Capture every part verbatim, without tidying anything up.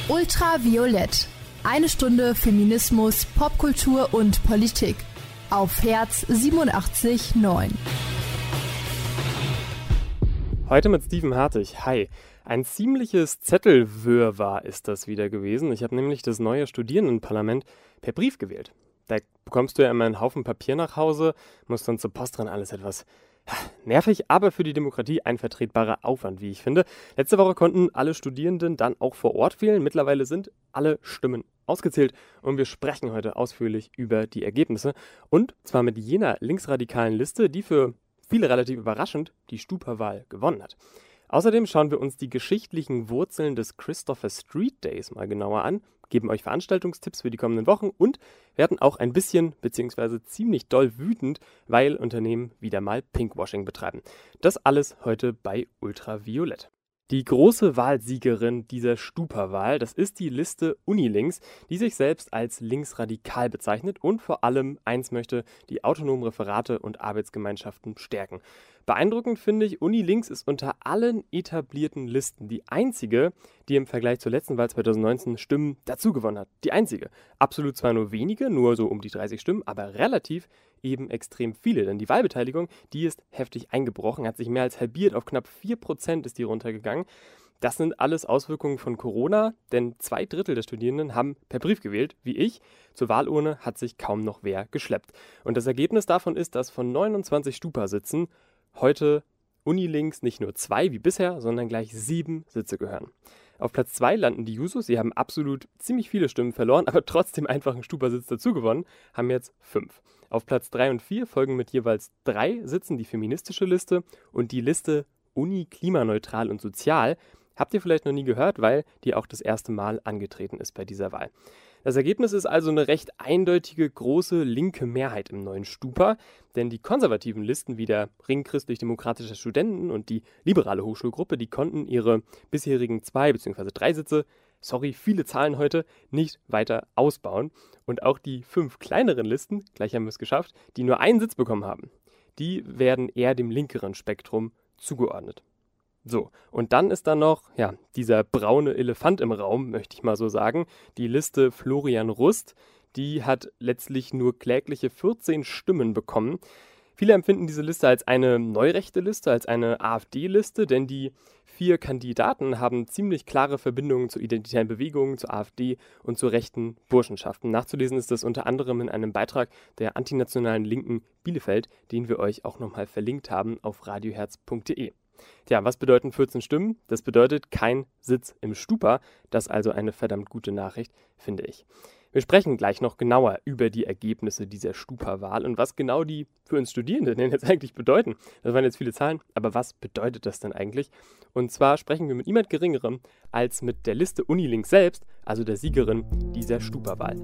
Ultraviolett. Eine Stunde Feminismus, Popkultur und Politik. Auf Herz siebenundachtzig Komma neun. Heute mit Steven Hartig. Hi. Ein ziemliches Zettelwirrwarr ist das wieder gewesen. Ich habe nämlich das neue Studierendenparlament per Brief gewählt. Da bekommst du ja immer einen Haufen Papier nach Hause, musst dann zur Post rennen, alles etwas nervig, aber für die Demokratie ein vertretbarer Aufwand, wie ich finde. Letzte Woche konnten alle Studierenden dann auch vor Ort wählen. Mittlerweile sind alle Stimmen ausgezählt und wir sprechen heute ausführlich über die Ergebnisse. Und zwar mit jener linksradikalen Liste, die für viele relativ überraschend die Stupa-Wahl gewonnen hat. Außerdem schauen wir uns die geschichtlichen Wurzeln des Christopher Street Days mal genauer an, geben euch Veranstaltungstipps für die kommenden Wochen und werden auch ein bisschen bzw. ziemlich doll wütend, weil Unternehmen wieder mal Pinkwashing betreiben. Das alles heute bei Ultraviolett. Die große Wahlsiegerin dieser Stupa-Wahl, das ist die Liste Unilinks, die sich selbst als linksradikal bezeichnet und vor allem eins möchte, die autonomen Referate und Arbeitsgemeinschaften stärken. Beeindruckend finde ich, Unilinks ist unter allen etablierten Listen die einzige, die im Vergleich zur letzten Wahl zwanzig neunzehn Stimmen dazugewonnen hat. Die einzige. Absolut zwar nur wenige, nur so um die dreißig Stimmen, aber relativ eben extrem viele. Denn die Wahlbeteiligung, die ist heftig eingebrochen, hat sich mehr als halbiert, auf knapp vier Prozent ist die runtergegangen. Das sind alles Auswirkungen von Corona, denn zwei Drittel der Studierenden haben per Brief gewählt, wie ich. Zur Wahlurne hat sich kaum noch wer geschleppt. Und das Ergebnis davon ist, dass von neunundzwanzig Stupa-Sitzen heute Unilinks nicht nur zwei wie bisher, sondern gleich sieben Sitze gehören. Auf Platz zwei landen die Jusos, sie haben absolut ziemlich viele Stimmen verloren, aber trotzdem einfach einen Stupa-Sitz dazu gewonnen, haben jetzt fünf. Auf Platz drei und vier folgen mit jeweils drei Sitzen die feministische Liste und die Liste Uni klimaneutral und sozial. Habt ihr vielleicht noch nie gehört, weil die auch das erste Mal angetreten ist bei dieser Wahl. Das Ergebnis ist also eine recht eindeutige, große linke Mehrheit im neuen Stupa, denn die konservativen Listen wie der Ring christlich-demokratischer Studenten und die liberale Hochschulgruppe, die konnten ihre bisherigen zwei bzw. drei Sitze, sorry, viele Zahlen heute, nicht weiter ausbauen. Und auch die fünf kleineren Listen, gleich haben wir es geschafft, die nur einen Sitz bekommen haben, die werden eher dem linkeren Spektrum zugeordnet. So, und dann ist da noch, ja, dieser braune Elefant im Raum, möchte ich mal so sagen, die Liste Florian Rust, die hat letztlich nur klägliche vierzehn Stimmen bekommen. Viele empfinden diese Liste als eine neurechte Liste, als eine AfD-Liste, denn die vier Kandidaten haben ziemlich klare Verbindungen zu identitären Bewegungen, zur AfD und zu rechten Burschenschaften. Nachzulesen ist das unter anderem in einem Beitrag der antinationalen Linken Bielefeld, den wir euch auch nochmal verlinkt haben auf radioherz punkt de. Tja, was bedeuten vierzehn Stimmen? Das bedeutet kein Sitz im Stupa. Das ist also eine verdammt gute Nachricht, finde ich. Wir sprechen gleich noch genauer über die Ergebnisse dieser Stupa-Wahl und was genau die für uns Studierenden denn jetzt eigentlich bedeuten. Das waren jetzt viele Zahlen, aber was bedeutet das denn eigentlich? Und zwar sprechen wir mit niemand Geringerem als mit der Liste Unilinks selbst, also der Siegerin dieser Stupa-Wahl.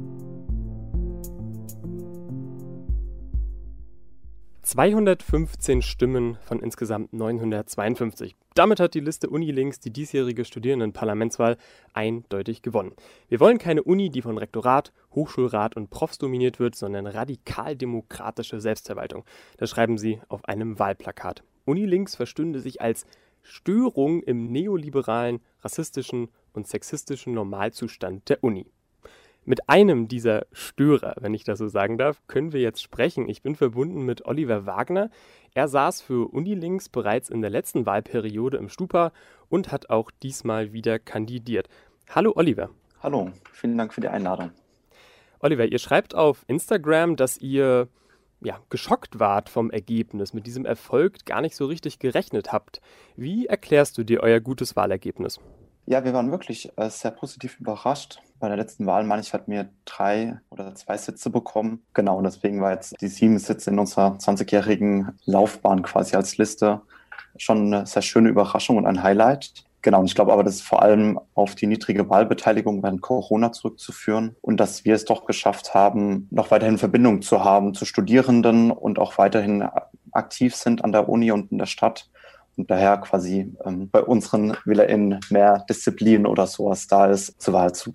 zweihundertfünfzehn Stimmen von insgesamt neunhundertzweiundfünfzig. Damit hat die Liste Unilinks die diesjährige Studierendenparlamentswahl eindeutig gewonnen. Wir wollen keine Uni, die von Rektorat, Hochschulrat und Profs dominiert wird, sondern radikal-demokratische Selbstverwaltung. Das schreiben sie auf einem Wahlplakat. Unilinks verstünde sich als Störung im neoliberalen, rassistischen und sexistischen Normalzustand der Uni. Mit einem dieser Störer, wenn ich das so sagen darf, können wir jetzt sprechen. Ich bin verbunden mit Oliver Wagner. Er saß für Unilinks bereits in der letzten Wahlperiode im Stupa und hat auch diesmal wieder kandidiert. Hallo Oliver. Hallo, vielen Dank für die Einladung. Oliver, ihr schreibt auf Instagram, dass ihr ja, geschockt wart vom Ergebnis, mit diesem Erfolg gar nicht so richtig gerechnet habt. Wie erklärst du dir euer gutes Wahlergebnis? Ja, wir waren wirklich äh, sehr positiv überrascht. Bei der letzten Wahl, meine ich, hatten wir drei oder zwei Sitze bekommen. Genau, und deswegen war jetzt die sieben Sitze in unserer zwanzigjährigen Laufbahn quasi als Liste schon eine sehr schöne Überraschung und ein Highlight. Genau, und ich glaube aber, das ist vor allem auf die niedrige Wahlbeteiligung während Corona zurückzuführen und dass wir es doch geschafft haben, noch weiterhin Verbindung zu haben zu Studierenden und auch weiterhin aktiv sind an der Uni und in der Stadt. Und daher quasi ähm, bei unseren WählerInnen mehr Disziplin oder sowas da ist, zur Wahl zu gehen.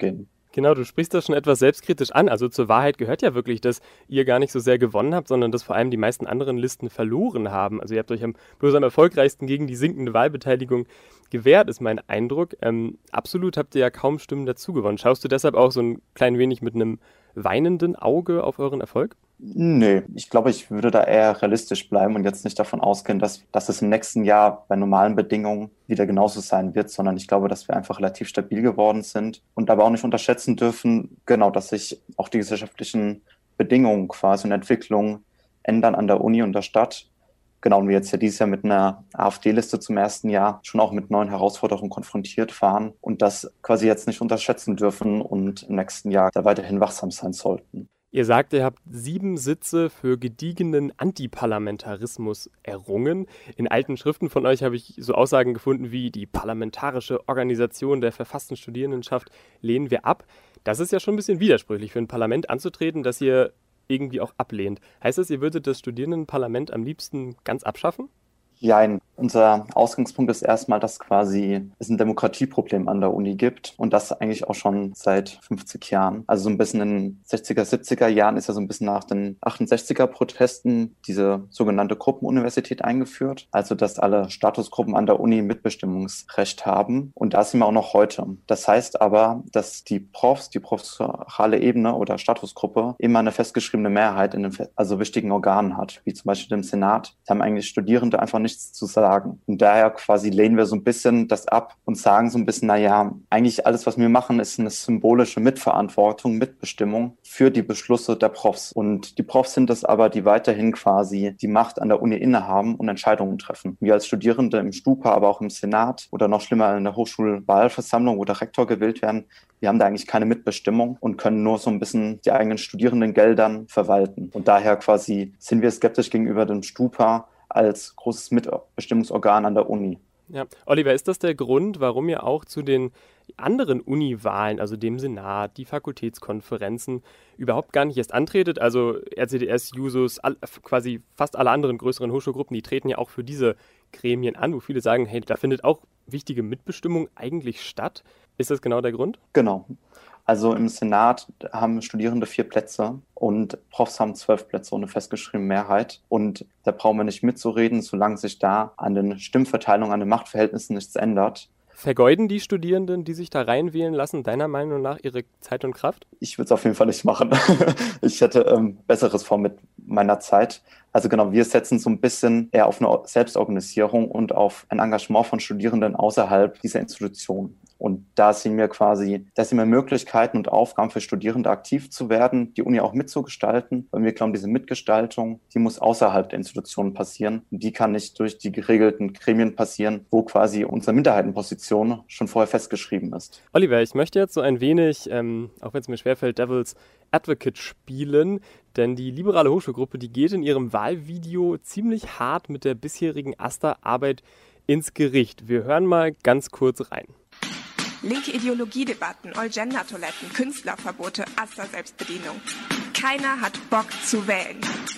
Genau, du sprichst das schon etwas selbstkritisch an. Also zur Wahrheit gehört ja wirklich, dass ihr gar nicht so sehr gewonnen habt, sondern dass vor allem die meisten anderen Listen verloren haben. Also ihr habt euch am, bloß am erfolgreichsten gegen die sinkende Wahlbeteiligung gewehrt, ist mein Eindruck. Ähm, absolut habt ihr ja kaum Stimmen dazu gewonnen. Schaust du deshalb auch so ein klein wenig mit einem weinenden Auge auf euren Erfolg? Nee, ich glaube, ich würde da eher realistisch bleiben und jetzt nicht davon ausgehen, dass, dass es im nächsten Jahr bei normalen Bedingungen wieder genauso sein wird, sondern ich glaube, dass wir einfach relativ stabil geworden sind und dabei auch nicht unterschätzen dürfen, genau, dass sich auch die gesellschaftlichen Bedingungen quasi und Entwicklungen ändern an der Uni und der Stadt. Genau, und wir jetzt ja dieses Jahr mit einer AfD-Liste zum ersten Jahr schon auch mit neuen Herausforderungen konfrontiert waren und das quasi jetzt nicht unterschätzen dürfen und im nächsten Jahr da weiterhin wachsam sein sollten. Ihr sagt, ihr habt sieben Sitze für gediegenen Antiparlamentarismus errungen. In alten Schriften von euch habe ich so Aussagen gefunden wie die parlamentarische Organisation der verfassten Studierendenschaft lehnen wir ab. Das ist ja schon ein bisschen widersprüchlich für ein Parlament anzutreten, das ihr irgendwie auch ablehnt. Heißt das, ihr würdet das Studierendenparlament am liebsten ganz abschaffen? Jein. Unser Ausgangspunkt ist erstmal, dass quasi es ein Demokratieproblem an der Uni gibt und das eigentlich auch schon seit fünfzig Jahren. Also so ein bisschen in den sechziger, siebziger Jahren ist ja so ein bisschen nach den achtundsechziger Protesten diese sogenannte Gruppenuniversität eingeführt. Also dass alle Statusgruppen an der Uni Mitbestimmungsrecht haben und da sind wir auch noch heute. Das heißt aber, dass die Profs, die professorale Ebene oder Statusgruppe immer eine festgeschriebene Mehrheit in den also wichtigen Organen hat, wie zum Beispiel dem Senat. Da haben eigentlich Studierende einfach nichts zu sagen. Und daher quasi lehnen wir so ein bisschen das ab und sagen so ein bisschen, naja, eigentlich alles, was wir machen, ist eine symbolische Mitverantwortung, Mitbestimmung für die Beschlüsse der Profs. Und die Profs sind es aber, die weiterhin quasi die Macht an der Uni innehaben und Entscheidungen treffen. Wir als Studierende im Stupa, aber auch im Senat oder noch schlimmer in der Hochschulwahlversammlung, wo der Rektor gewählt werden, wir haben da eigentlich keine Mitbestimmung und können nur so ein bisschen die eigenen Studierendengeldern verwalten. Und daher quasi sind wir skeptisch gegenüber dem Stupa als großes Mitbestimmungsorgan an der Uni. Ja, Oliver, ist das der Grund, warum ihr auch zu den anderen Uni-Wahlen, also dem Senat, die Fakultätskonferenzen, überhaupt gar nicht erst antretet? Also R C D S, Jusos, all, quasi fast alle anderen größeren Hochschulgruppen, die treten ja auch für diese Gremien an, wo viele sagen, hey, da findet auch wichtige Mitbestimmung eigentlich statt. Ist das genau der Grund? Genau. Also im Senat haben Studierende vier Plätze und Profs haben zwölf Plätze ohne festgeschriebene Mehrheit. Und da brauchen wir nicht mitzureden, solange sich da an den Stimmverteilungen, an den Machtverhältnissen nichts ändert. Vergeuden die Studierenden, die sich da reinwählen lassen, deiner Meinung nach ihre Zeit und Kraft? Ich würde es auf jeden Fall nicht machen. Ich hätte ähm, Besseres vor mit meiner Zeit. Also genau, wir setzen so ein bisschen eher auf eine Selbstorganisierung und auf ein Engagement von Studierenden außerhalb dieser Institution. Und da sehen wir quasi, da sehen wir Möglichkeiten und Aufgaben für Studierende aktiv zu werden, die Uni auch mitzugestalten. Weil wir glauben, diese Mitgestaltung, die muss außerhalb der Institutionen passieren. Und die kann nicht durch die geregelten Gremien passieren, wo quasi unsere Minderheitenposition schon vorher festgeschrieben ist. Oliver, ich möchte jetzt so ein wenig, ähm, auch wenn es mir schwerfällt, Devil's Advocate spielen, denn die liberale Hochschulgruppe, die geht in ihrem Wahlvideo ziemlich hart mit der bisherigen AStA-Arbeit ins Gericht. Wir hören mal ganz kurz rein. Linke Ideologiedebatten, All-Gender-Toiletten, Künstlerverbote, AStA-Selbstbedienung. Keiner hat Bock zu wählen.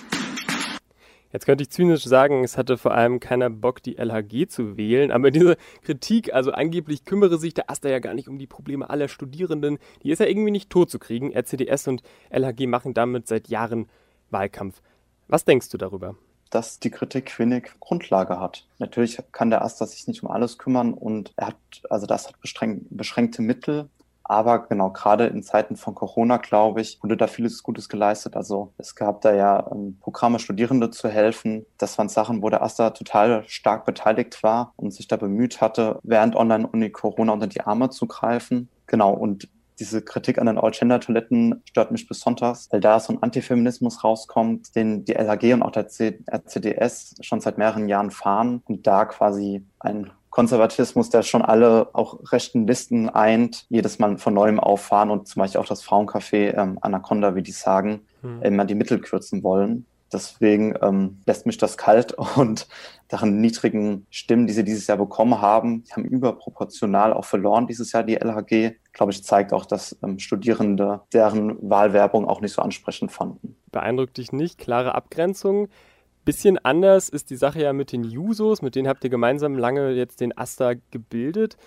Jetzt könnte ich zynisch sagen, es hatte vor allem keiner Bock, die L H G zu wählen, aber diese Kritik, also angeblich kümmere sich der AStA ja gar nicht um die Probleme aller Studierenden, die ist ja irgendwie nicht totzukriegen. R C D S und L H G machen damit seit Jahren Wahlkampf. Was denkst du darüber? Dass die Kritik wenig Grundlage hat. Natürlich kann der AStA sich nicht um alles kümmern und er hat, also das hat beschränkte Mittel. Aber genau, gerade in Zeiten von Corona, glaube ich, wurde da vieles Gutes geleistet. Also es gab da ja ähm, Programme, Studierende zu helfen. Das waren Sachen, wo der AStA total stark beteiligt war und sich da bemüht hatte, während Online-Uni Corona unter die Arme zu greifen. Genau, und diese Kritik an den All-Gender-Toiletten stört mich besonders, weil da so ein Antifeminismus rauskommt, den die L H G und auch der R C D S schon seit mehreren Jahren fahren und da quasi ein Konservatismus, der schon alle auch rechten Listen eint, jedes Mal von Neuem auffahren und zum Beispiel auch das Frauencafé ähm, Anaconda, wie die sagen, hm. immer die Mittel kürzen wollen. Deswegen ähm, lässt mich das kalt und deren niedrigen Stimmen, die sie dieses Jahr bekommen haben, die haben überproportional auch verloren dieses Jahr, die L H G. Glaube ich, zeigt auch, dass ähm, Studierende deren Wahlwerbung auch nicht so ansprechend fanden. Beeindruckt dich nicht? Klare Abgrenzung. Bisschen anders ist die Sache ja mit den Jusos, mit denen habt ihr gemeinsam lange jetzt den AStA gebildet.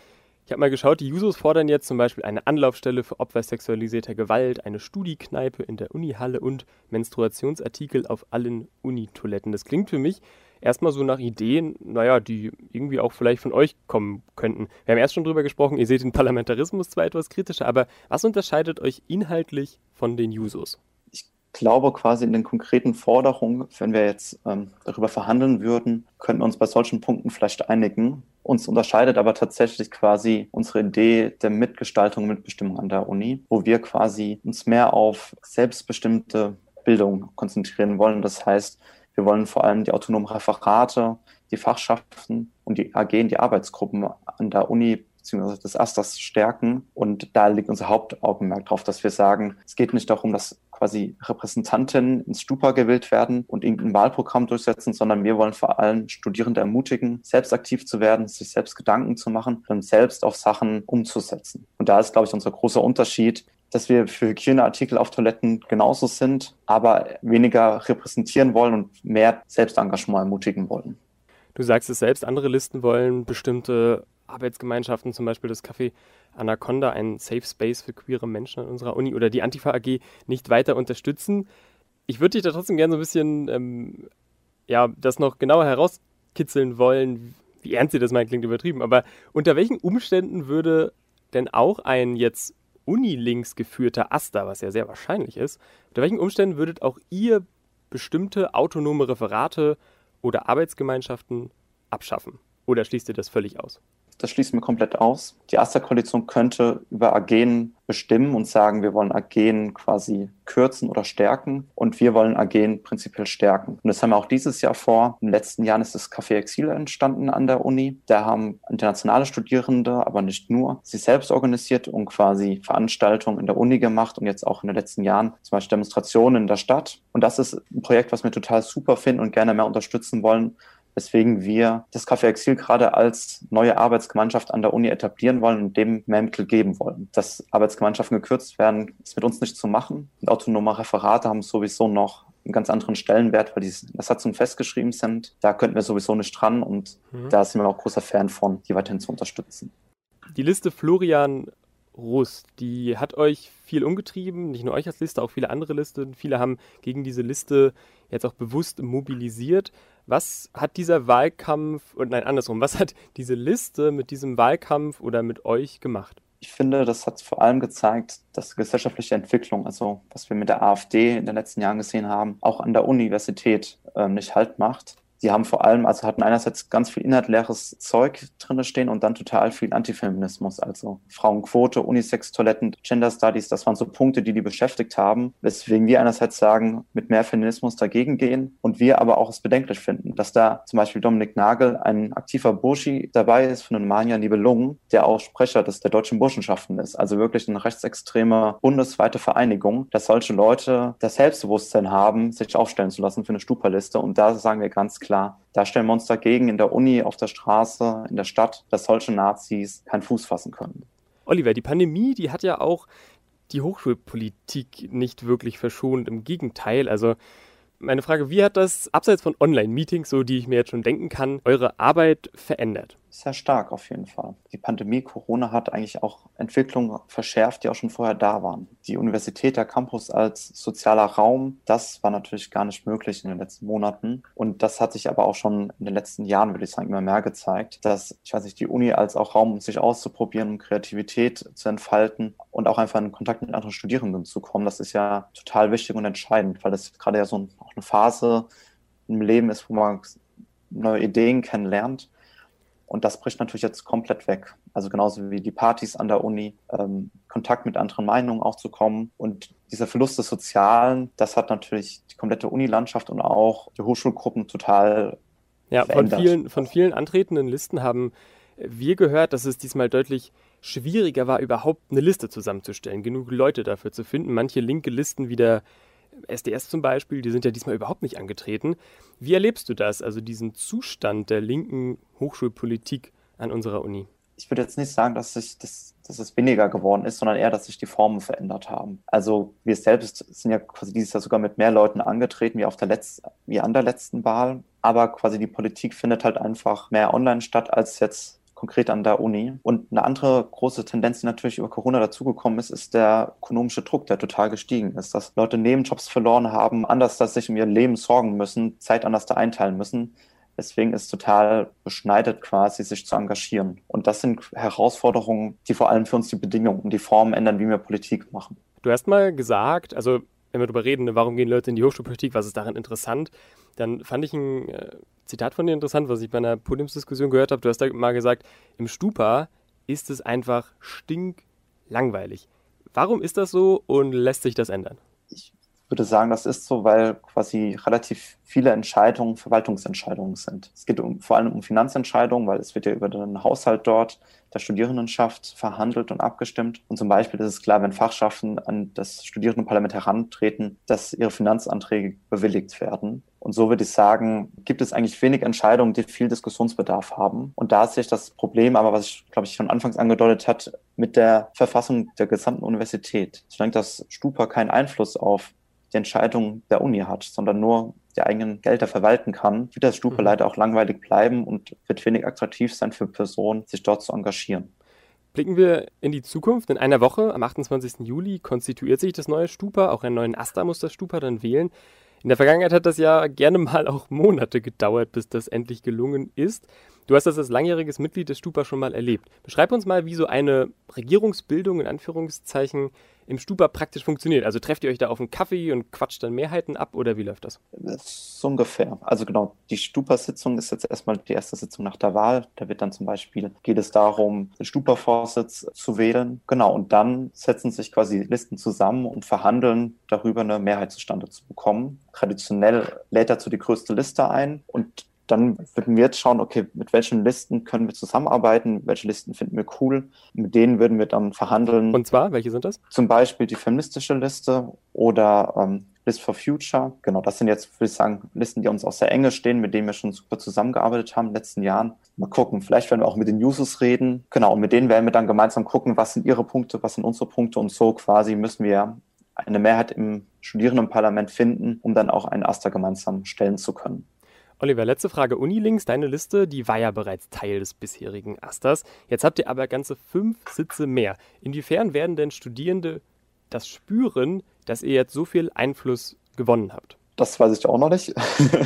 Ich habe mal geschaut, die Jusos fordern jetzt zum Beispiel eine Anlaufstelle für Opfer sexualisierter Gewalt, eine Studiekneipe in der Unihalle und Menstruationsartikel auf allen Unitoiletten. Das klingt für mich erstmal so nach Ideen, naja, die irgendwie auch vielleicht von euch kommen könnten. Wir haben erst schon drüber gesprochen, ihr seht den Parlamentarismus zwar etwas kritischer, aber was unterscheidet euch inhaltlich von den Jusos? Ich glaube quasi in den konkreten Forderungen, wenn wir jetzt ähm, darüber verhandeln würden, könnten wir uns bei solchen Punkten vielleicht einigen. Uns unterscheidet aber tatsächlich quasi unsere Idee der Mitgestaltung, Mitbestimmung an der Uni, wo wir quasi uns mehr auf selbstbestimmte Bildung konzentrieren wollen. Das heißt, wir wollen vor allem die autonomen Referate, die Fachschaften und die A G und die Arbeitsgruppen an der Uni bzw. des Asters stärken. Und da liegt unser Hauptaugenmerk drauf, dass wir sagen, es geht nicht darum, dass quasi Repräsentantinnen ins Stupa gewählt werden und irgendein Wahlprogramm durchsetzen, sondern wir wollen vor allem Studierende ermutigen, selbst aktiv zu werden, sich selbst Gedanken zu machen und selbst auf Sachen umzusetzen. Und da ist, glaube ich, unser großer Unterschied, dass wir für Hygieneartikel auf Toiletten genauso sind, aber weniger repräsentieren wollen und mehr Selbstengagement ermutigen wollen. Du sagst es selbst, andere Listen wollen bestimmte Arbeitsgemeinschaften, zum Beispiel das Café Anaconda, ein Safe Space für queere Menschen an unserer Uni, oder die Antifa A G nicht weiter unterstützen. Ich würde dich da trotzdem gerne so ein bisschen ähm, ja, das noch genauer herauskitzeln wollen, wie ernst ihr das meint, klingt übertrieben, aber unter welchen Umständen würde denn auch ein jetzt unilinks geführter Aster, was ja sehr wahrscheinlich ist, unter welchen Umständen würdet auch ihr bestimmte autonome Referate oder Arbeitsgemeinschaften abschaffen? Oder schließt ihr das völlig aus? Das schließen wir komplett aus. Die Aster-Koalition könnte über A G bestimmen und sagen, wir wollen A G quasi kürzen oder stärken und wir wollen A G prinzipiell stärken. Und das haben wir auch dieses Jahr vor. In den letzten Jahren ist das Café Exil entstanden an der Uni. Da haben internationale Studierende, aber nicht nur, sich selbst organisiert und quasi Veranstaltungen in der Uni gemacht und jetzt auch in den letzten Jahren zum Beispiel Demonstrationen in der Stadt. Und das ist ein Projekt, was wir total super finden und gerne mehr unterstützen wollen, weswegen wir das Café Exil gerade als neue Arbeitsgemeinschaft an der Uni etablieren wollen und dem mehr Mittel geben wollen. Dass Arbeitsgemeinschaften gekürzt werden, ist mit uns nicht zu machen. Und autonome Referate haben sowieso noch einen ganz anderen Stellenwert, weil die in der Satzung festgeschrieben sind. Da könnten wir sowieso nicht dran und mhm. da sind wir auch großer Fan von, die weiterhin zu unterstützen. Die Liste Florian Rust, die hat euch viel umgetrieben, nicht nur euch als Liste, auch viele andere Listen. Viele haben gegen diese Liste jetzt auch bewusst mobilisiert. Was hat dieser Wahlkampf, und nein, andersrum, was hat diese Liste mit diesem Wahlkampf oder mit euch gemacht? Ich finde, das hat vor allem gezeigt, dass die gesellschaftliche Entwicklung, also was wir mit der AfD in den letzten Jahren gesehen haben, auch an der Universität äh, nicht Halt macht. Die haben vor allem, also hatten einerseits ganz viel inhaltleeres Zeug drin stehen und dann total viel Antifeminismus, also Frauenquote, Unisex-Toiletten, Gender Studies, das waren so Punkte, die die beschäftigt haben, weswegen wir einerseits sagen, mit mehr Feminismus dagegen gehen und wir aber auch es bedenklich finden, dass da zum Beispiel Dominik Nagel, ein aktiver Burschi, dabei ist von den Mania Nibelungen, der auch Sprecher des, der deutschen Burschenschaften ist, also wirklich eine rechtsextreme bundesweite Vereinigung, dass solche Leute das Selbstbewusstsein haben, sich aufstellen zu lassen für eine Stupa-Liste, und da sagen wir ganz klar, da stellen wir uns dagegen in der Uni, auf der Straße, in der Stadt, dass solche Nazis keinen Fuß fassen können. Oliver, die Pandemie, die hat ja auch die Hochschulpolitik nicht wirklich verschont. Im Gegenteil, also meine Frage, wie hat das abseits von Online-Meetings, so die ich mir jetzt schon denken kann, eure Arbeit verändert? Sehr stark auf jeden Fall. Die Pandemie, Corona hat eigentlich auch Entwicklungen verschärft, die auch schon vorher da waren. Die Universität, der Campus als sozialer Raum, das war natürlich gar nicht möglich in den letzten Monaten. Und das hat sich aber auch schon in den letzten Jahren, würde ich sagen, immer mehr gezeigt, dass, ich weiß nicht, die Uni als auch Raum, um sich auszuprobieren, um Kreativität zu entfalten und auch einfach in Kontakt mit anderen Studierenden zu kommen, das ist ja total wichtig und entscheidend, weil das gerade ja so ein, auch eine Phase im Leben ist, wo man neue Ideen kennenlernt. Und das bricht natürlich jetzt komplett weg. Also genauso wie die Partys an der Uni, ähm, Kontakt mit anderen Meinungen auch zu kommen. Und dieser Verlust des Sozialen, das hat natürlich die komplette Unilandschaft und auch die Hochschulgruppen total ja, verändert. Von vielen, von vielen antretenden Listen haben wir gehört, dass es diesmal deutlich schwieriger war, überhaupt eine Liste zusammenzustellen, genug Leute dafür zu finden. Manche linke Listen wie der S D S zum Beispiel, die sind ja diesmal überhaupt nicht angetreten. Wie erlebst du das, also diesen Zustand der linken Hochschulpolitik an unserer Uni? Ich würde jetzt nicht sagen, dass, sich das, dass es weniger geworden ist, sondern eher, dass sich die Formen verändert haben. Also wir selbst sind ja quasi dieses Jahr sogar mit mehr Leuten angetreten wie, auf der Letz-, wie an der letzten Wahl. Aber quasi die Politik findet halt einfach mehr online statt als jetzt konkret an der Uni. Und eine andere große Tendenz, die natürlich über Corona dazugekommen ist, ist der ökonomische Druck, der total gestiegen ist. Dass Leute Nebenjobs verloren haben, anders, dass sich um ihr Leben sorgen müssen, Zeit anders da einteilen müssen. Deswegen ist es total beschneidet quasi, sich zu engagieren. Und das sind Herausforderungen, die vor allem für uns die Bedingungen und die Formen ändern, wie wir Politik machen. Du hast mal gesagt, also wenn wir darüber reden, warum gehen Leute in die Hochschulpolitik, was ist daran interessant, dann fand ich ein äh, Zitat von dir interessant, was ich bei einer Podiumsdiskussion gehört habe. Du hast da mal gesagt, im Stupa ist es einfach stinklangweilig. Warum ist das so und lässt sich das ändern? Ich würde sagen, das ist so, weil quasi relativ viele Entscheidungen Verwaltungsentscheidungen sind. Es geht um, vor allem um Finanzentscheidungen, weil es wird ja über den Haushalt dort der Studierendenschaft verhandelt und abgestimmt. Und zum Beispiel ist es klar, wenn Fachschaften an das Studierendenparlament herantreten, dass ihre Finanzanträge bewilligt werden. Und so würde ich sagen, gibt es eigentlich wenig Entscheidungen, die viel Diskussionsbedarf haben. Und da sehe ich das Problem, aber was ich, glaube ich, schon anfangs angedeutet hat, mit der Verfassung der gesamten Universität. Solange das Stupa keinen Einfluss auf die Entscheidung der Uni hat, sondern nur die eigenen Gelder verwalten kann, wird das Stupa mhm. leider auch langweilig bleiben und wird wenig attraktiv sein für Personen, sich dort zu engagieren. Blicken wir in die Zukunft. In einer Woche, am achtundzwanzigsten Juli, konstituiert sich das neue Stupa. Auch einen neuen Asta muss das Stupa dann wählen. In der Vergangenheit hat das ja gerne mal auch Monate gedauert, bis das endlich gelungen ist. Du hast das als langjähriges Mitglied des Stupa schon mal erlebt. Beschreib uns mal, wie so eine Regierungsbildung in Anführungszeichen im Stupa praktisch funktioniert. Also trefft ihr euch da auf einen Kaffee und quatscht dann Mehrheiten ab oder wie läuft das? So ungefähr. Also genau, die Stupa-Sitzung ist jetzt erstmal die erste Sitzung nach der Wahl. Da wird dann zum Beispiel, geht es darum, den Stupa-Vorsitz zu wählen. Genau, und dann setzen sich quasi Listen zusammen und verhandeln darüber, eine Mehrheit zustande zu bekommen. Traditionell lädt dazu die größte Liste ein und dann würden wir jetzt schauen, okay, mit welchen Listen können wir zusammenarbeiten, welche Listen finden wir cool. Mit denen würden wir dann verhandeln. Und zwar, welche sind das? Zum Beispiel die feministische Liste oder ähm, List for Future. Genau, das sind jetzt, würde ich sagen, Listen, die uns aus der Enge stehen, mit denen wir schon super zusammengearbeitet haben in den letzten Jahren. Mal gucken, vielleicht werden wir auch mit den Users reden. Genau, und mit denen werden wir dann gemeinsam gucken, was sind ihre Punkte, was sind unsere Punkte. Und so quasi müssen wir eine Mehrheit im Studierendenparlament finden, um dann auch einen Asta gemeinsam stellen zu können. Oliver, letzte Frage. Unilinks, deine Liste, die war ja bereits Teil des bisherigen Astas. Jetzt habt ihr aber ganze fünf Sitze mehr. Inwiefern werden denn Studierende das spüren, dass ihr jetzt so viel Einfluss gewonnen habt? Das weiß ich auch noch nicht.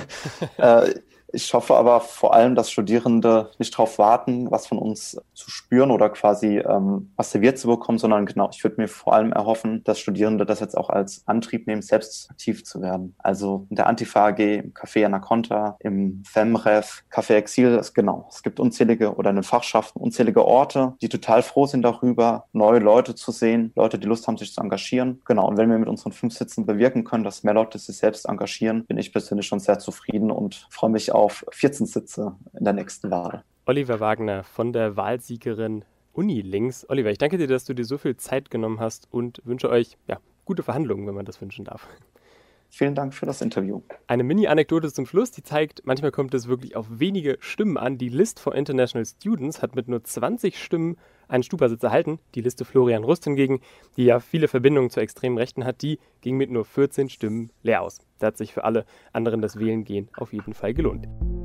äh, ich hoffe aber vor allem, dass Studierende nicht darauf warten, was von uns zu spüren oder quasi ähm, was serviert zu bekommen, sondern genau, ich würde mir vor allem erhoffen, dass Studierende das jetzt auch als Antrieb nehmen, selbst aktiv zu werden. Also in der Antifa A G, im Café Anaconda, im FemRef, Café Exil, das, genau. Es gibt unzählige oder in den Fachschaften unzählige Orte, die total froh sind darüber, neue Leute zu sehen, Leute, die Lust haben, sich zu engagieren. Genau, und wenn wir mit unseren fünf Sitzen bewirken können, dass mehr Leute sich selbst engagieren, bin ich persönlich schon sehr zufrieden und freue mich auf vierzehn Sitze in der nächsten Wahl. Oliver Wagner von der Wahlsiegerin Unilinks. Oliver, ich danke dir, dass du dir so viel Zeit genommen hast und wünsche euch ja, gute Verhandlungen, wenn man das wünschen darf. Vielen Dank für das Interview. Eine Mini-Anekdote zum Schluss, die zeigt, manchmal kommt es wirklich auf wenige Stimmen an. Die List for International Students hat mit nur zwanzig Stimmen einen Stupa-Sitz erhalten. Die Liste Florian Rust hingegen, die ja viele Verbindungen zur extremen Rechten hat, die ging mit nur vierzehn Stimmen leer aus. Da hat sich für alle anderen das Wählengehen auf jeden Fall gelohnt.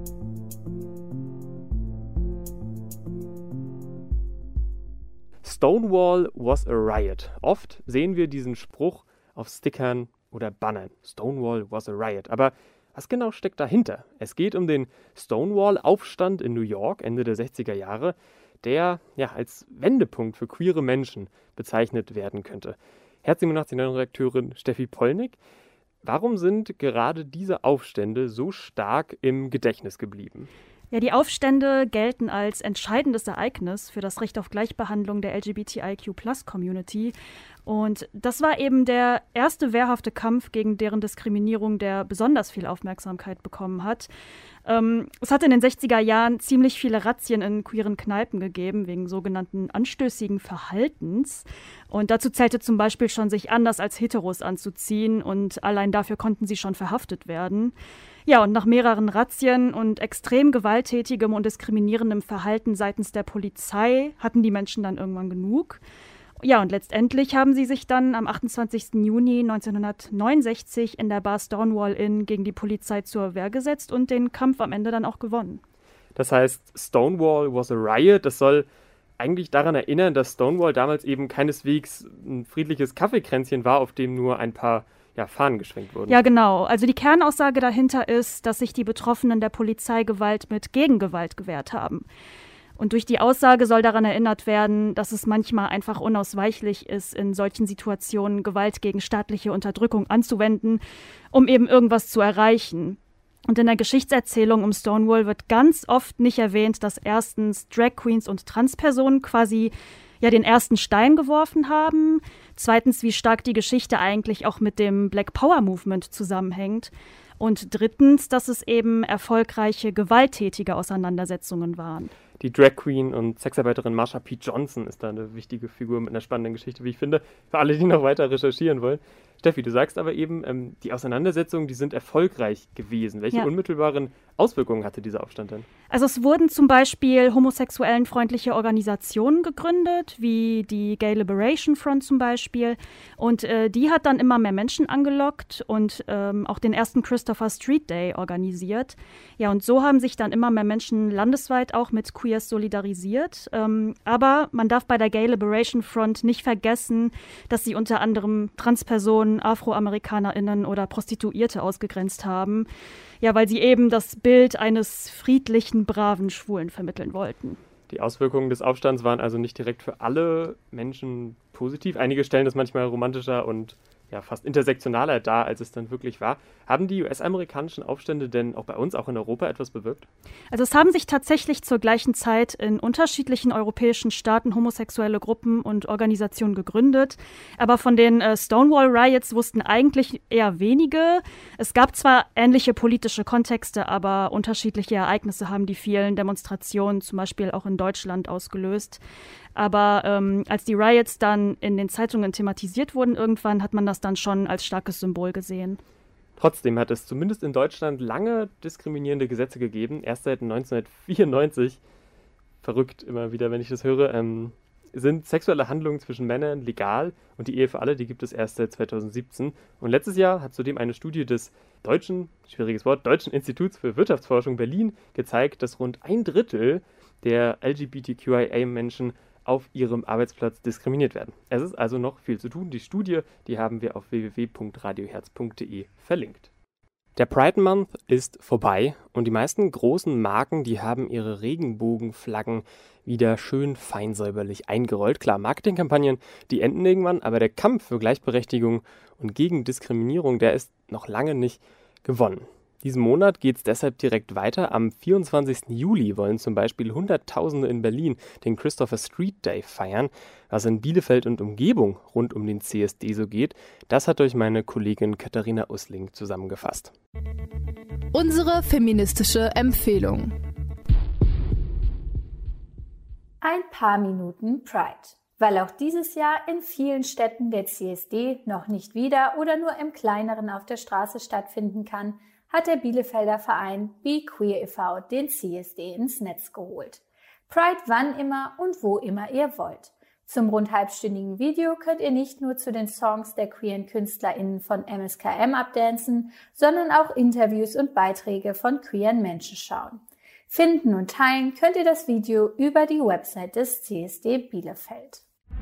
Stonewall was a riot. Oft sehen wir diesen Spruch auf Stickern oder Bannern. Stonewall was a riot. Aber was genau steckt dahinter? Es geht um den Stonewall-Aufstand in New York Ende der sechziger Jahre, der ja als Wendepunkt für queere Menschen bezeichnet werden könnte. Herz siebenundachtzig-Redakteurin Steffi Pollnick. Warum sind gerade diese Aufstände so stark im Gedächtnis geblieben? Ja, die Aufstände gelten als entscheidendes Ereignis für das Recht auf Gleichbehandlung der L G B T I Q Plus Community. Und das war eben der erste wehrhafte Kampf gegen deren Diskriminierung, der besonders viel Aufmerksamkeit bekommen hat. Ähm, es hat in den sechziger Jahren ziemlich viele Razzien in queeren Kneipen gegeben, wegen sogenannten anstößigen Verhaltens. Und dazu zählte zum Beispiel schon, sich anders als Heteros anzuziehen. Und allein dafür konnten sie schon verhaftet werden. Ja, und nach mehreren Razzien und extrem gewalttätigem und diskriminierendem Verhalten seitens der Polizei hatten die Menschen dann irgendwann genug. Ja, und letztendlich haben sie sich dann am achtundzwanzigsten Juni neunzehnhundertneunundsechzig in der Bar Stonewall Inn gegen die Polizei zur Wehr gesetzt und den Kampf am Ende dann auch gewonnen. Das heißt, Stonewall was a riot. Das soll eigentlich daran erinnern, dass Stonewall damals eben keineswegs ein friedliches Kaffeekränzchen war, auf dem nur ein paar ja, Fahnen geschwenkt wurden. Ja, genau. Also die Kernaussage dahinter ist, dass sich die Betroffenen der Polizeigewalt mit Gegengewalt gewehrt haben. Und durch die Aussage soll daran erinnert werden, dass es manchmal einfach unausweichlich ist, in solchen Situationen Gewalt gegen staatliche Unterdrückung anzuwenden, um eben irgendwas zu erreichen. Und in der Geschichtserzählung um Stonewall wird ganz oft nicht erwähnt, dass erstens Drag Queens und Transpersonen quasi ja den ersten Stein geworfen haben. Zweitens, wie stark die Geschichte eigentlich auch mit dem Black Power Movement zusammenhängt. Und drittens, dass es eben erfolgreiche, gewalttätige Auseinandersetzungen waren. Die Drag Queen und Sexarbeiterin Marsha P. Johnson ist da eine wichtige Figur mit einer spannenden Geschichte, wie ich finde, für alle, die noch weiter recherchieren wollen. Steffi, du sagst aber eben, ähm, die Auseinandersetzungen, die sind erfolgreich gewesen. Welche ja. unmittelbaren Auswirkungen hatte dieser Aufstand denn? Also es wurden zum Beispiel homosexuellenfreundliche Organisationen gegründet, wie die Gay Liberation Front zum Beispiel. Und äh, die hat dann immer mehr Menschen angelockt und ähm, auch den ersten Christopher Street Day organisiert. Ja, und so haben sich dann immer mehr Menschen landesweit auch mit Queers solidarisiert. Ähm, aber man darf bei der Gay Liberation Front nicht vergessen, dass sie unter anderem Transpersonen, AfroamerikanerInnen oder Prostituierte ausgegrenzt haben. Ja, weil sie eben das Bild eines friedlichen, braven Schwulen vermitteln wollten. Die Auswirkungen des Aufstands waren also nicht direkt für alle Menschen positiv. Einige stellen das manchmal romantischer und ja, fast intersektionaler dar, als es dann wirklich war. Haben die U S-amerikanischen Aufstände denn auch bei uns, auch in Europa, etwas bewirkt? Also es haben sich tatsächlich zur gleichen Zeit in unterschiedlichen europäischen Staaten homosexuelle Gruppen und Organisationen gegründet. Aber von den äh, Stonewall-Riots wussten eigentlich eher wenige. Es gab zwar ähnliche politische Kontexte, aber unterschiedliche Ereignisse haben die vielen Demonstrationen, zum Beispiel auch in Deutschland, ausgelöst. Aber ähm, als die Riots dann in den Zeitungen thematisiert wurden, irgendwann hat man das dann schon als starkes Symbol gesehen. Trotzdem hat es zumindest in Deutschland lange diskriminierende Gesetze gegeben. Erst seit neunzehnhundertvierundneunzig, verrückt immer wieder, wenn ich das höre, ähm, sind sexuelle Handlungen zwischen Männern legal und die Ehe für alle, die gibt es erst seit zweitausendsiebzehn. Und letztes Jahr hat zudem eine Studie des Deutschen, schwieriges Wort, Deutschen Instituts für Wirtschaftsforschung Berlin gezeigt, dass rund ein Drittel der L G B T Q I A-Menschen auf ihrem Arbeitsplatz diskriminiert werden. Es ist also noch viel zu tun. Die Studie, die haben wir auf w w w punkt radioherz punkt d e verlinkt. Der Pride Month ist vorbei und die meisten großen Marken, die haben ihre Regenbogenflaggen wieder schön feinsäuberlich eingerollt. Klar, Marketingkampagnen, die enden irgendwann, aber der Kampf für Gleichberechtigung und gegen Diskriminierung, der ist noch lange nicht gewonnen. Diesen Monat geht es deshalb direkt weiter. Am vierundzwanzigsten Juli wollen zum Beispiel Hunderttausende in Berlin den Christopher Street Day feiern. Was in Bielefeld und Umgebung rund um den C S D so geht, das hat euch meine Kollegin Katharina Usling zusammengefasst. Unsere feministische Empfehlung. Ein paar Minuten Pride. Weil auch dieses Jahr in vielen Städten der C S D noch nicht wieder oder nur im Kleineren auf der Straße stattfinden kann, hat der Bielefelder Verein Be Queer e V den C S D ins Netz geholt. Pride wann immer und wo immer ihr wollt. Zum rund halbstündigen Video könnt ihr nicht nur zu den Songs der queeren KünstlerInnen von M S K M abdancen, sondern auch Interviews und Beiträge von queeren Menschen schauen. Finden und teilen könnt ihr das Video über die Website des C S D Bielefeld.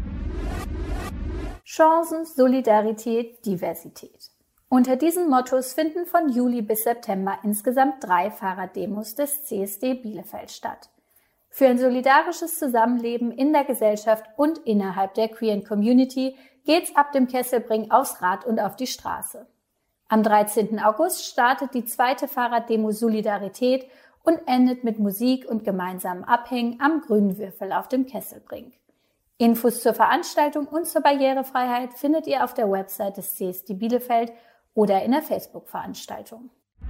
Chancen, Solidarität, Diversität. Unter diesen Mottos finden von Juli bis September insgesamt drei Fahrraddemos des C S D Bielefeld statt. Für ein solidarisches Zusammenleben in der Gesellschaft und innerhalb der queeren Community geht's ab dem Kesselbring aufs Rad und auf die Straße. Am dreizehnten August startet die zweite Fahrraddemo Solidarität und endet mit Musik und gemeinsamen Abhängen am Grünen Würfel auf dem Kesselbrink. Infos zur Veranstaltung und zur Barrierefreiheit findet ihr auf der Website des C S D Bielefeld oder in der Facebook-Veranstaltung.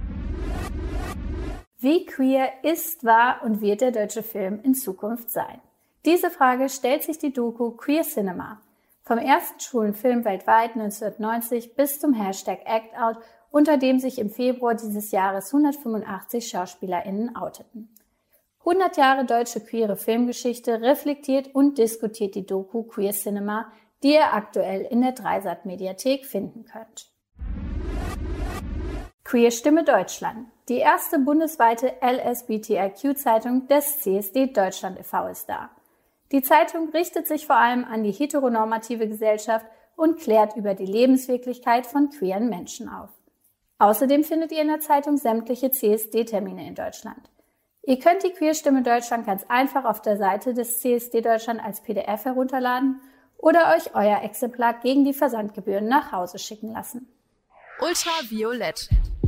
Wie queer ist, war und wird der deutsche Film in Zukunft sein? Diese Frage stellt sich die Doku Queer Cinema. Vom ersten schwulen Film weltweit neunzehnhundertneunzig bis zum Hashtag Act Out, unter dem sich im Februar dieses Jahres hundertfünfundachtzig SchauspielerInnen outeten. hundert Jahre deutsche queere Filmgeschichte reflektiert und diskutiert die Doku Queer Cinema, die ihr aktuell in der Dreisat Mediathek finden könnt. Queerstimme Deutschland, die erste bundesweite L S B T I Q-Zeitung des C S D Deutschland e V ist da. Die Zeitung richtet sich vor allem an die heteronormative Gesellschaft und klärt über die Lebenswirklichkeit von queeren Menschen auf. Außerdem findet ihr in der Zeitung sämtliche C S D-Termine in Deutschland. Ihr könnt die Queerstimme Deutschland ganz einfach auf der Seite des C S D Deutschland als P D F herunterladen oder euch euer Exemplar gegen die Versandgebühren nach Hause schicken lassen. Ultraviolett.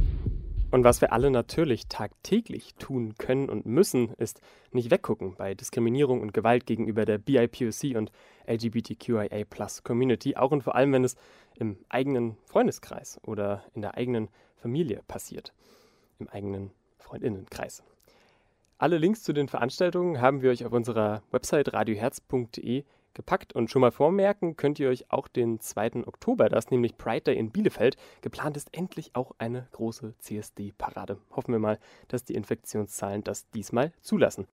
Und was wir alle natürlich tagtäglich tun können und müssen, ist nicht weggucken bei Diskriminierung und Gewalt gegenüber der B I P O C und L G B T Q I A plus Community, auch und vor allem, wenn es im eigenen Freundeskreis oder in der eigenen Familie passiert, im eigenen Freundinnenkreis. Alle Links zu den Veranstaltungen haben wir euch auf unserer Website radioherz punkt de gepackt und schon mal vormerken könnt ihr euch auch den zweiten Oktober, das nämlich Pride Day in Bielefeld. Geplant ist endlich auch eine große C S D-Parade. Hoffen wir mal, dass die Infektionszahlen das diesmal zulassen.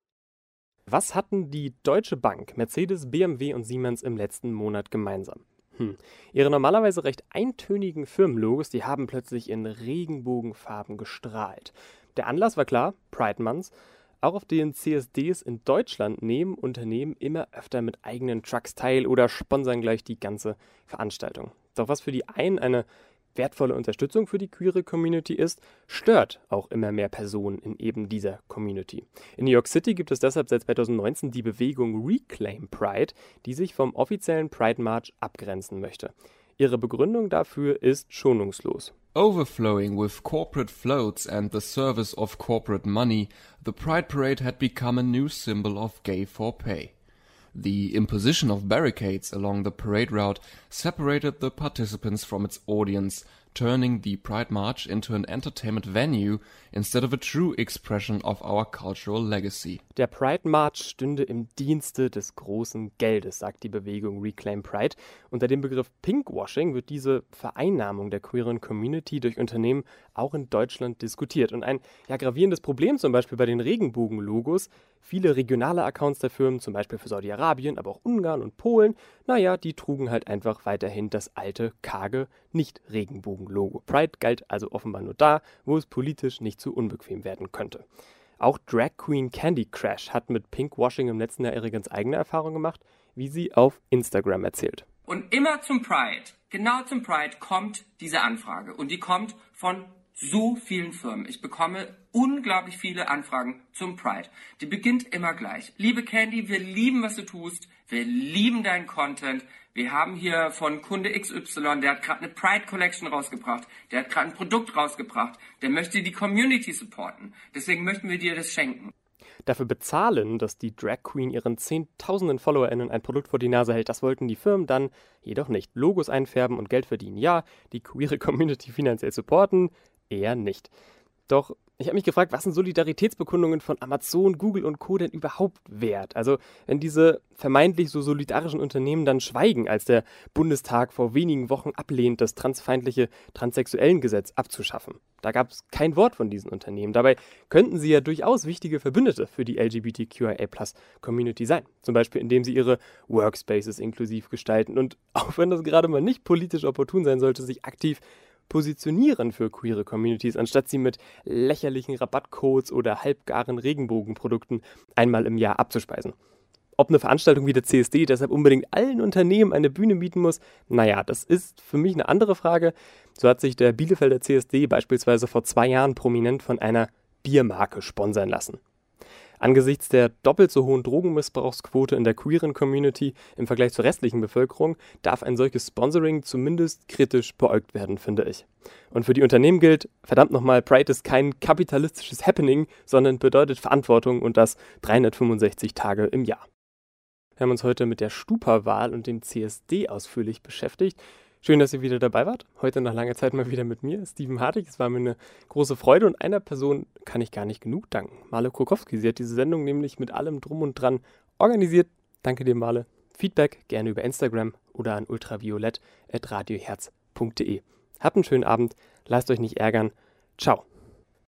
Was hatten die Deutsche Bank, Mercedes, B M W und Siemens im letzten Monat gemeinsam? Hm. Ihre normalerweise recht eintönigen Firmenlogos, die haben plötzlich in Regenbogenfarben gestrahlt. Der Anlass war klar, Pride Month. Auch auf den C S Ds in Deutschland nehmen Unternehmen immer öfter mit eigenen Trucks teil oder sponsern gleich die ganze Veranstaltung. Doch was für die einen eine wertvolle Unterstützung für die queere Community ist, stört auch immer mehr Personen in eben dieser Community. In New York City gibt es deshalb seit zweitausendneunzehn die Bewegung Reclaim Pride, die sich vom offiziellen Pride March abgrenzen möchte. Ihre Begründung dafür ist schonungslos. Overflowing with corporate floats and the service of corporate money, the Pride Parade had become a new symbol of gay for pay. The imposition of barricades along the parade route separated the participants from its audience, turning the Pride March into an entertainment venue instead of a true expression of our cultural legacy. Der Pride March stünde im Dienste des großen Geldes, sagt die Bewegung Reclaim Pride. Unter dem Begriff Pinkwashing wird diese Vereinnahmung der queeren Community durch Unternehmen auch in Deutschland diskutiert. Und ein ja, gravierendes Problem zum Beispiel bei den Regenbogen-Logos: viele regionale Accounts der Firmen, zum Beispiel für Saudi-Arabien, aber auch Ungarn und Polen, naja, die trugen halt einfach weiterhin das alte, karge Nicht-Regenbogen-Logo. Pride galt also offenbar nur da, wo es politisch nicht zu unbequem werden könnte. Auch Drag Queen Candy Crash hat mit Pinkwashing im letzten Jahr ihre ganz eigene Erfahrung gemacht, wie sie auf Instagram erzählt. Und immer zum Pride, genau zum Pride kommt diese Anfrage. Und die kommt von so vielen Firmen. Ich bekomme unglaublich viele Anfragen zum Pride. Die beginnt immer gleich. Liebe Candy, wir lieben, was du tust. Wir lieben deinen Content. Wir haben hier von Kunde X Y, der hat gerade eine Pride Collection rausgebracht. Der hat gerade ein Produkt rausgebracht. Der möchte die Community supporten. Deswegen möchten wir dir das schenken. Dafür bezahlen, dass die Drag Queen ihren zehntausenden FollowerInnen ein Produkt vor die Nase hält, das wollten die Firmen dann jedoch nicht. Logos einfärben und Geld verdienen, ja. Die queere Community finanziell supporten, eher nicht. Doch ich habe mich gefragt, was sind Solidaritätsbekundungen von Amazon, Google und Co. denn überhaupt wert? Also wenn diese vermeintlich so solidarischen Unternehmen dann schweigen, als der Bundestag vor wenigen Wochen ablehnt, das transfeindliche Transsexuellengesetz abzuschaffen. Da gab es kein Wort von diesen Unternehmen. Dabei könnten sie ja durchaus wichtige Verbündete für die L G B T Q I A plus Community sein. Zum Beispiel, indem sie ihre Workspaces inklusiv gestalten und, auch wenn das gerade mal nicht politisch opportun sein sollte, sich aktiv positionieren für queere Communities, anstatt sie mit lächerlichen Rabattcodes oder halbgaren Regenbogenprodukten einmal im Jahr abzuspeisen. Ob eine Veranstaltung wie der C S D deshalb unbedingt allen Unternehmen eine Bühne bieten muss, naja, das ist für mich eine andere Frage. So hat sich der Bielefelder C S D beispielsweise vor zwei Jahren prominent von einer Biermarke sponsern lassen. Angesichts der doppelt so hohen Drogenmissbrauchsquote in der queeren Community im Vergleich zur restlichen Bevölkerung darf ein solches Sponsoring zumindest kritisch beäugt werden, finde ich. Und für die Unternehmen gilt, verdammt nochmal, Pride ist kein kapitalistisches Happening, sondern bedeutet Verantwortung, und das dreihundertfünfundsechzig Tage im Jahr. Wir haben uns heute mit der Stupa-Wahl und dem C S D ausführlich beschäftigt. Schön, dass ihr wieder dabei wart. Heute nach langer Zeit mal wieder mit mir, Steven Hartig. Es war mir eine große Freude, und einer Person kann ich gar nicht genug danken. Male Krokowski. Sie hat diese Sendung nämlich mit allem Drum und Dran organisiert. Danke dir, Male. Feedback gerne über Instagram oder an ultraviolett at radioherz punkt de. Habt einen schönen Abend. Lasst euch nicht ärgern. Ciao.